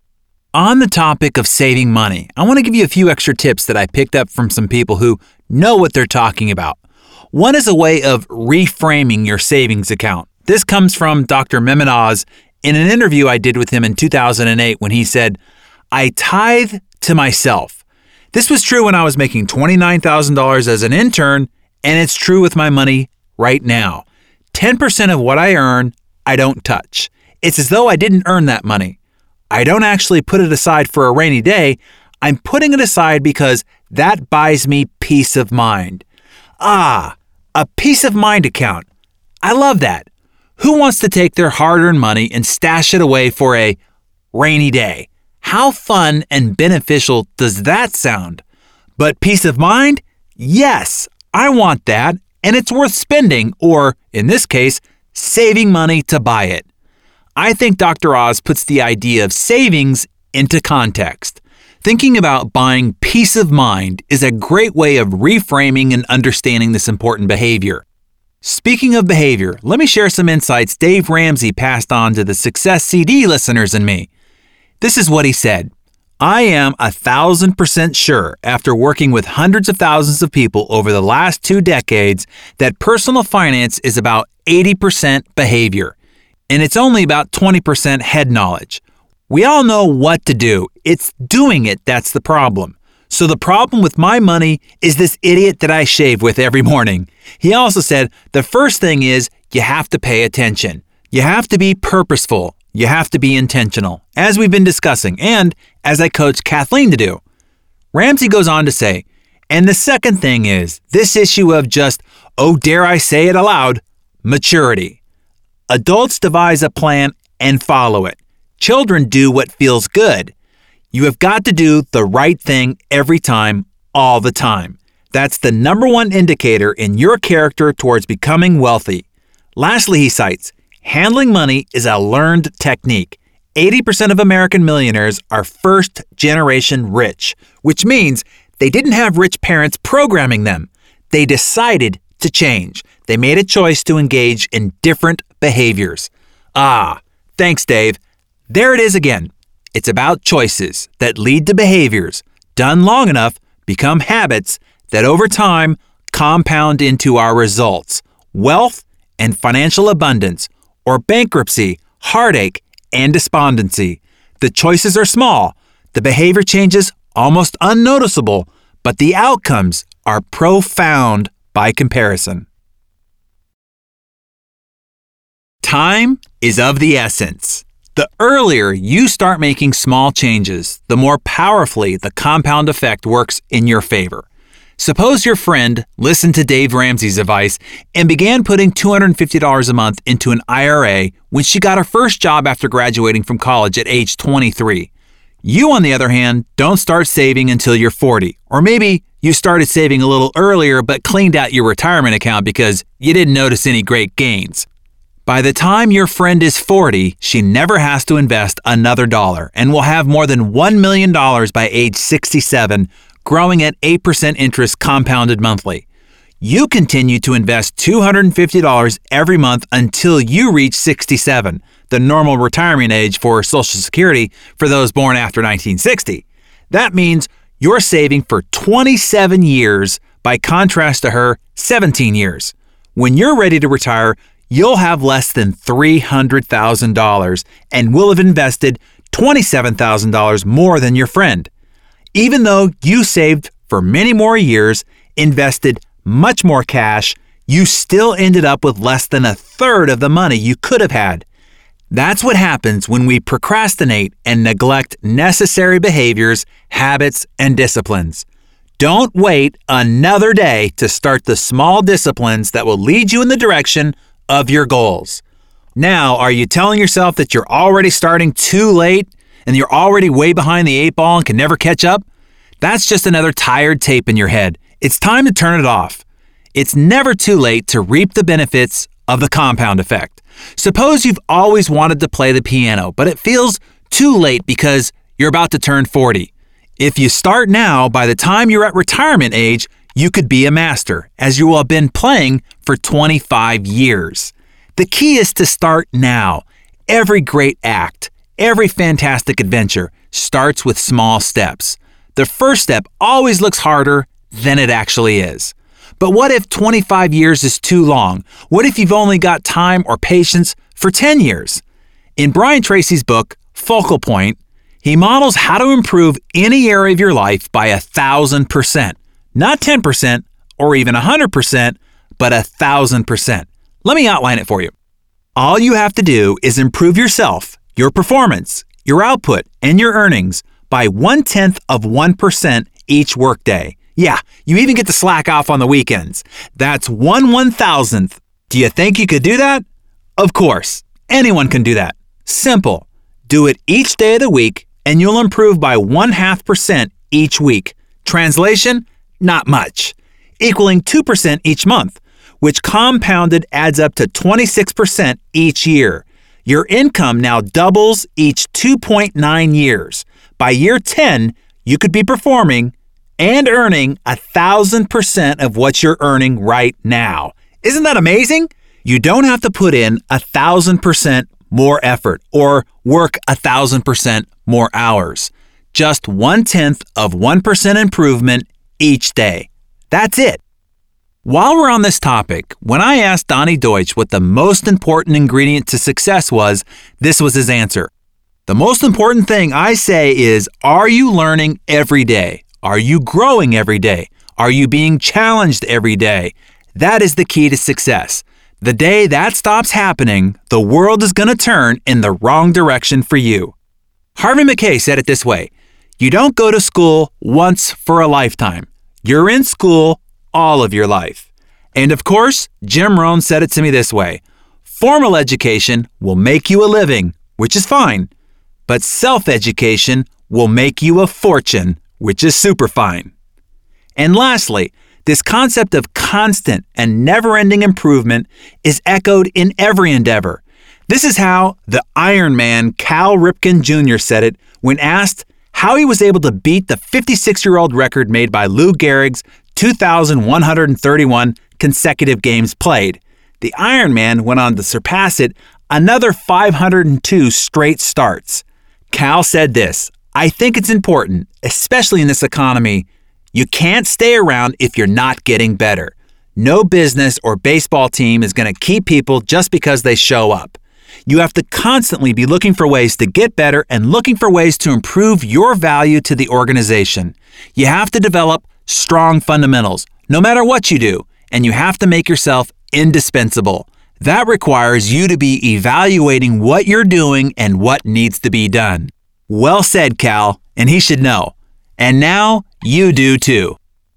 On the topic of saving money, I want to give you a few extra tips that I picked up from some people who know what they're talking about. One is a way of reframing your savings account. This comes from Doctor Mehmet Oz in an interview I did with him in two thousand eight when he said, "I tithe to myself." This was true when I was making twenty-nine thousand dollars as an intern, and it's true with my money right now. ten percent of what I earn, I don't touch. It's as though I didn't earn that money. I don't actually put it aside for a rainy day. I'm putting it aside because that buys me peace of mind. Ah, a peace of mind account. I love that. Who wants to take their hard-earned money and stash it away for a rainy day? How fun and beneficial does that sound? But peace of mind? Yes, I want that, and it's worth spending, or, in this case, saving money to buy it. I think Doctor Oz puts the idea of savings into context. Thinking about buying peace of mind is a great way of reframing and understanding this important behavior. Speaking of behavior, let me share some insights Dave Ramsey passed on to the Success C D listeners and me. This is what he said. "I am a thousand percent sure, after working with hundreds of thousands of people over the last two decades, that personal finance is about eighty percent behavior, and it's only about twenty percent head knowledge. We all know what to do. It's doing it that's the problem. So the problem with my money is this idiot that I shave with every morning." He also said, the first thing is you have to pay attention. You have to be purposeful. You have to be intentional, as we've been discussing, and as I coach Kathleen to do. Ramsey goes on to say, and the second thing is this issue of just, oh, dare I say it aloud, maturity. Adults devise a plan and follow it. Children do what feels good. You have got to do the right thing every time, all the time. That's the number one indicator in your character towards becoming wealthy. Lastly, he cites, handling money is a learned technique. eighty percent of American millionaires are first-generation rich, which means they didn't have rich parents programming them. They decided to change. They made a choice to engage in different behaviors. Ah, thanks, Dave. There it is again. It's about choices that lead to behaviors, done long enough, become habits that over time compound into our results, wealth and financial abundance, or bankruptcy, heartache, and despondency. The choices are small, the behavior changes almost unnoticeable, but the outcomes are profound by comparison. Time is of the essence. The earlier you start making small changes, the more powerfully the compound effect works in your favor. Suppose your friend listened to Dave Ramsey's advice and began putting two hundred fifty dollars a month into an I R A when she got her first job after graduating from college at age twenty-three. You, on the other hand, don't start saving until you're forty. Or maybe you started saving a little earlier but cleaned out your retirement account because you didn't notice any great gains. By the time your friend is forty, she never has to invest another dollar and will have more than one million dollars by age sixty-seven, growing at eight percent interest compounded monthly. You continue to invest two hundred fifty dollars every month until you reach sixty-seven, the normal retirement age for Social Security for those born after nineteen sixty. That means you're saving for twenty-seven years, by contrast to her, seventeen years. When you're ready to retire, you'll have less than three hundred thousand dollars and will have invested twenty-seven thousand dollars more than your friend. Even though you saved for many more years, invested much more cash, you still ended up with less than a third of the money you could have had. That's what happens when we procrastinate and neglect necessary behaviors, habits, and disciplines. Don't wait another day to start the small disciplines that will lead you in the direction of your goals. Now, are you telling yourself that you're already starting too late and you're already way behind the eight ball and can never catch up? That's just another tired tape in your head. It's time to turn it off. It's never too late to reap the benefits of the compound effect. Suppose you've always wanted to play the piano, but it feels too late because you're about to turn forty. If you start now, by the time you're at retirement age, you could be a master, as you will have been playing for twenty-five years. The key is to start now. Every great act, every fantastic adventure starts with small steps. The first step always looks harder than it actually is. But what if twenty-five years is too long? What if you've only got time or patience for ten years? In Brian Tracy's book, Focal Point, he models how to improve any area of your life by a thousand percent. Not ten percent or even one hundred percent, but a thousand percent. Let me outline it for you. All you have to do is improve yourself, your performance, your output, and your earnings by one-tenth of one percent each workday. Yeah, you even get to slack off on the weekends. That's one one-thousandth. Do you think you could do that? Of course, anyone can do that. Simple. Do it each day of the week, and you'll improve by one-half percent each week. Translation? Not much. Equaling two percent each month, which compounded adds up to twenty-six percent each year. Your income now doubles each two point nine years. By year ten, you could be performing and earning one thousand percent of what you're earning right now. Isn't that amazing? You don't have to put in one thousand percent more effort or work one thousand percent more hours. Just one-tenth of one percent improvement each day. That's it. While we're on this topic, when I asked Donnie Deutsch what the most important ingredient to success was, this was his answer. The most important thing I say is, are you learning every day? Are you growing every day? Are you being challenged every day? That is the key to success. The day that stops happening, the world is going to turn in the wrong direction for you. Harvey Mackay said it this way: you don't go to school once for a lifetime. You're in school all of your life. And of course, Jim Rohn said it to me this way: Formal education will make you a living, which is fine, but self-education will make you a fortune, which is super fine. And lastly, this concept of constant and never-ending improvement is echoed in every endeavor. This is how the Iron Man Cal Ripken Junior said it when asked how he was able to beat the fifty-six-year-old record made by Lou Gehrig's two thousand one hundred thirty-one consecutive games played. The Iron Man went on to surpass it another five hundred two straight starts. Cal said this, "I think it's important, especially in this economy, you can't stay around if you're not getting better. No business or baseball team is going to keep people just because they show up. You have to constantly be looking for ways to get better and looking for ways to improve your value to the organization. You have to develop strong fundamentals, no matter what you do, and you have to make yourself indispensable. That requires you to be evaluating what you're doing and what needs to be done." Well said, Cal, and he should know. And now you do too.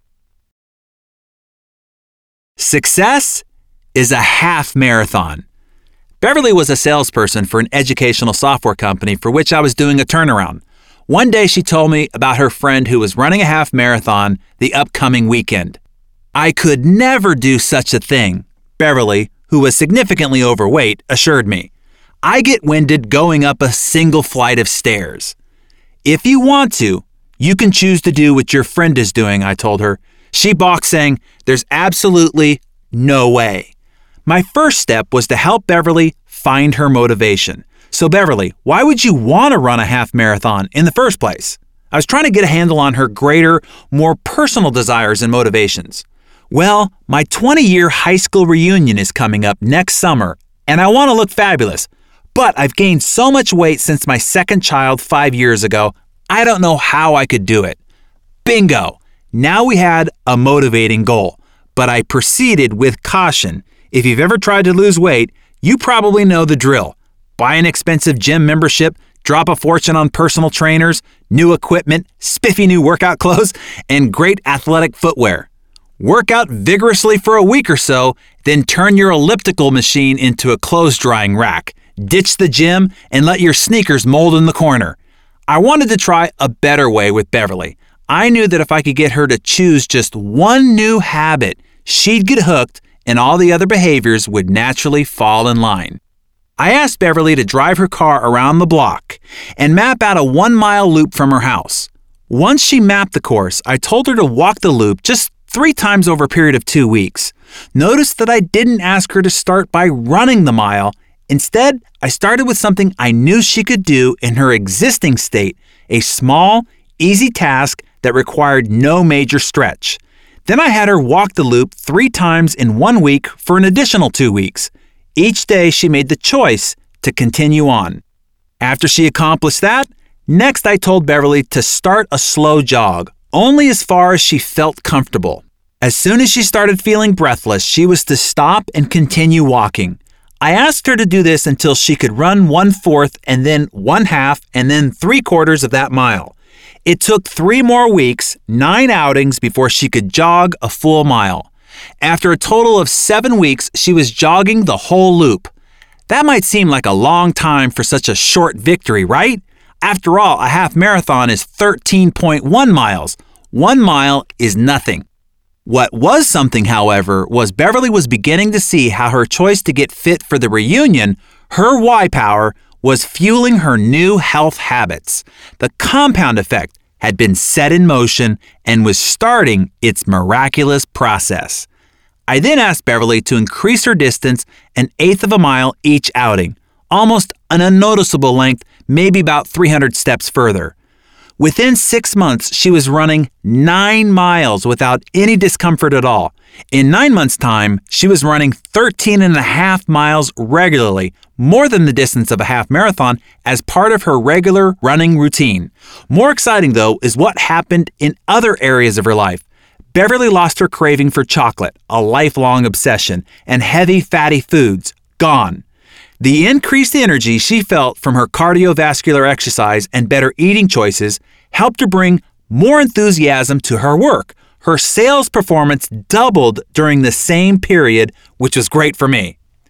Success is a half marathon. Beverly was a salesperson for an educational software company for which I was doing a turnaround. One day she told me about her friend who was running a half marathon the upcoming weekend. "I could never do such a thing," Beverly, who was significantly overweight, assured me. "I get winded going up a single flight of stairs." "If you want to, you can choose to do what your friend is doing," I told her. She balked, saying, "There's absolutely no way." My first step was to help Beverly find her motivation. So Beverly, why would you want to run a half marathon in the first place? I was trying to get a handle on her greater, more personal desires and motivations. Well, my twenty-year high school reunion is coming up next summer, and I want to look fabulous. But I've gained so much weight since my second child five years ago, I don't know how I could do it. Bingo! Now we had a motivating goal, but I proceeded with caution. If you've ever tried to lose weight, you probably know the drill. Buy an expensive gym membership, drop a fortune on personal trainers, new equipment, spiffy new workout clothes, and great athletic footwear. Work out vigorously for a week or so, then turn your elliptical machine into a clothes-drying rack. Ditch the gym and let your sneakers mold in the corner. I wanted to try a better way with Beverly. I knew that if I could get her to choose just one new habit, she'd get hooked and all the other behaviors would naturally fall in line. I asked Beverly to drive her car around the block and map out a one-mile loop from her house. Once she mapped the course, I told her to walk the loop just three times over a period of two weeks. Notice that I didn't ask her to start by running the mile. Instead, I started with something I knew she could do in her existing state, a small, easy task that required no major stretch. Then I had her walk the loop three times in one week for an additional two weeks. Each day she made the choice to continue on. After she accomplished that, next I told Beverly to start a slow jog, only as far as she felt comfortable. As soon as she started feeling breathless, she was to stop and continue walking. I asked her to do this until she could run one-fourth and then one-half and then three-quarters of that mile. It took three more weeks, nine outings, before she could jog a full mile. After a total of seven weeks, she was jogging the whole loop. That might seem like a long time for such a short victory, right? After all, a half marathon is thirteen point one miles. One mile is nothing. What was something, however, was Beverly was beginning to see how her choice to get fit for the reunion, her Y power, was fueling her new health habits. The compound effect had been set in motion and was starting its miraculous process. I then asked Beverly to increase her distance an eighth of a mile each outing, almost an unnoticeable length, maybe about three hundred steps further. Within six months, she was running nine miles without any discomfort at all. In nine months' time, she was running thirteen and a half miles regularly, more than the distance of a half marathon, as part of her regular running routine. More exciting, though, is what happened in other areas of her life. Beverly lost her craving for chocolate, a lifelong obsession, and heavy, fatty foods, gone. The increased energy she felt from her cardiovascular exercise and better eating choices helped her bring more enthusiasm to her work. Her sales performance doubled during the same period, which was great for me.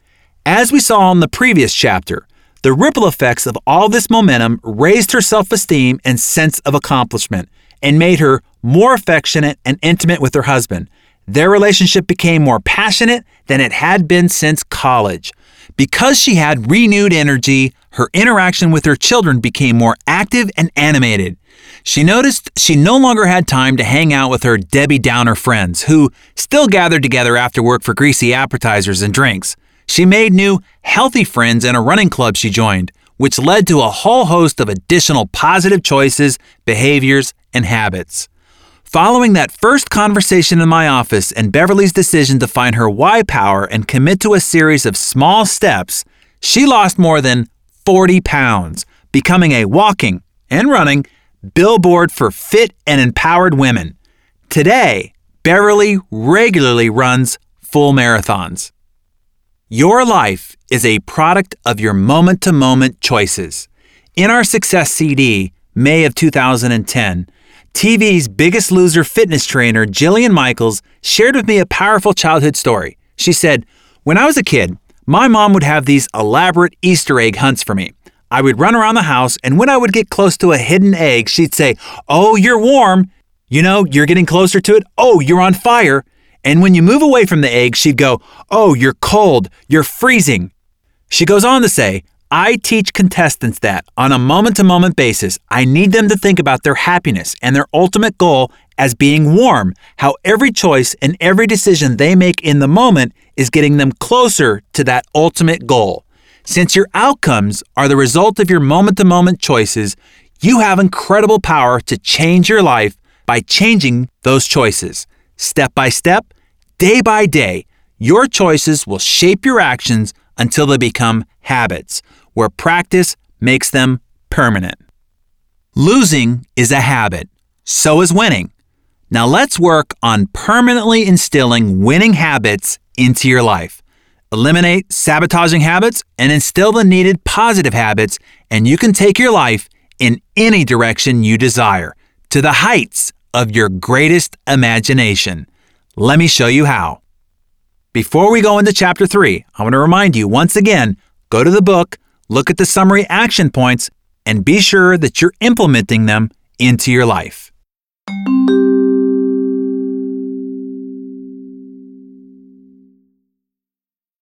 As we saw in the previous chapter, the ripple effects of all this momentum raised her self-esteem and sense of accomplishment and made her more affectionate and intimate with her husband. Their relationship became more passionate than it had been since college. Because she had renewed energy, her interaction with her children became more active and animated. She noticed she no longer had time to hang out with her Debbie Downer friends, who still gathered together after work for greasy appetizers and drinks. She made new, healthy friends in a running club she joined, which led to a whole host of additional positive choices, behaviors, and habits. Following that first conversation in my office and Beverly's decision to find her why power and commit to a series of small steps, she lost more than forty pounds, becoming a walking and running billboard for fit and empowered women. Today, Beverly regularly runs full marathons. Your life is a product of your moment-to-moment choices. In our Success C D, May of two thousand ten, T V's Biggest Loser fitness trainer, Jillian Michaels, shared with me a powerful childhood story. She said, "When I was a kid, my mom would have these elaborate Easter egg hunts for me. I would run around the house, and when I would get close to a hidden egg, she'd say, 'Oh, you're warm. You know, you're getting closer to it. Oh, you're on fire.' And when you move away from the egg, she'd go, 'Oh, you're cold. You're freezing.'" She goes on to say, "I teach contestants that on a moment-to-moment basis, I need them to think about their happiness and their ultimate goal as being warm, how every choice and every decision they make in the moment is getting them closer to that ultimate goal. Since your outcomes are the result of your moment-to-moment choices, you have incredible power to change your life by changing those choices. Step by step, day by day, your choices will shape your actions until they become habits, where practice makes them permanent." Losing is a habit. So is winning. Now let's work on permanently instilling winning habits into your life. Eliminate sabotaging habits and instill the needed positive habits, and you can take your life in any direction you desire, to the heights of your greatest imagination. Let me show you how. Before we go into chapter three, I want to remind you once again, go to the book, look at the summary action points, and be sure that you're implementing them into your life.